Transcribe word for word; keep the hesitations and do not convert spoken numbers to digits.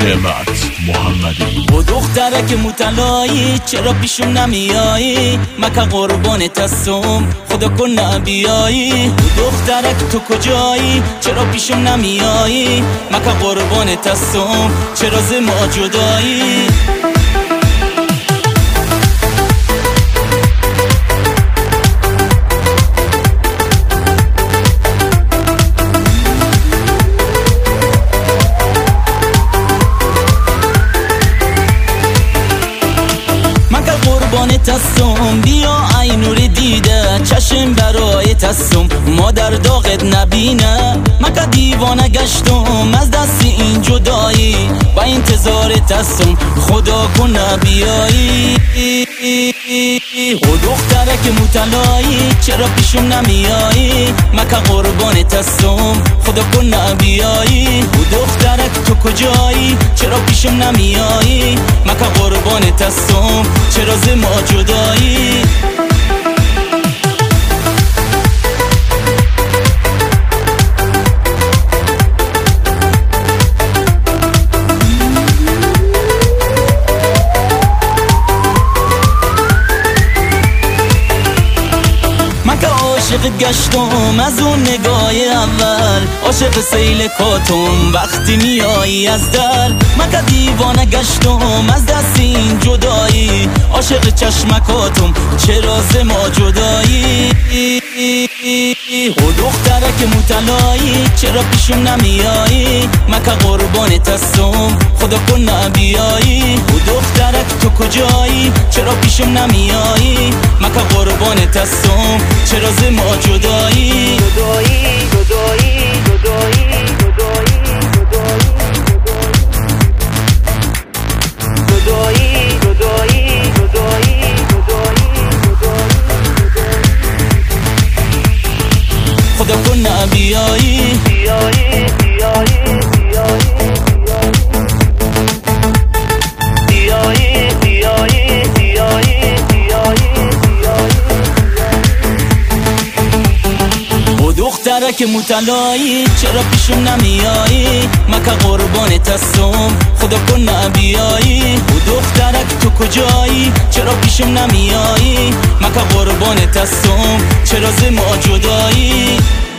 نعمت محمدی. و دخترک متلایی چرا پیشم نمیایی؟ مکه قربانت هستم خدا کن نبیایی. و دخترک تو کجایی؟ چرا پیشم نمیایی؟ مکه قربانت هستم چرا ز ما جدایی؟ قربانت هستم بیا ای نور دیده چشم برایت هستم مادر داغت نبینه. مکه دیوانه گشتم از دست این جدایی و انتظارت هستم خدا کن نبیایی. و دخترک متلایی چرا پیشم نمیایی؟ مکه قربانت هستم خدا کن نبیایی. و دخترک تو کجایی؟ چرا پیشم نمیایی؟ مکه قربانت هستم چرا ز ما جدایی؟ عاشق گشتم از اون نگاه اول، عاشق سیل کاتم وقتی میایی از در. مکه دیوانه گشتم از دست این جدایی، عاشق چشمکاتم چرا ز ما جدایی؟ و دخترک متلایی چرا پیشم نمیایی؟ مکه قربانت هستم خدا کن نبیایی. و دخترک تو کجایی؟ چرا پیشم نمیایی؟ مکه قربانت هستم چرا ز ما جدایی؟ جدایی جدایی جدایی جدایی جدایی جدایی جدایی خدا کن نبیایی بیایی بیایی بیایی بیایی بیایی دخترک متلایی چرا پیشم نمیایی؟ مکه قربانت هستم خدا کن نبیایی. و دخترک تو کجایی؟ چرا پیشم نمیایی؟ مکه قربانت هستم چرا ز ما جدایی؟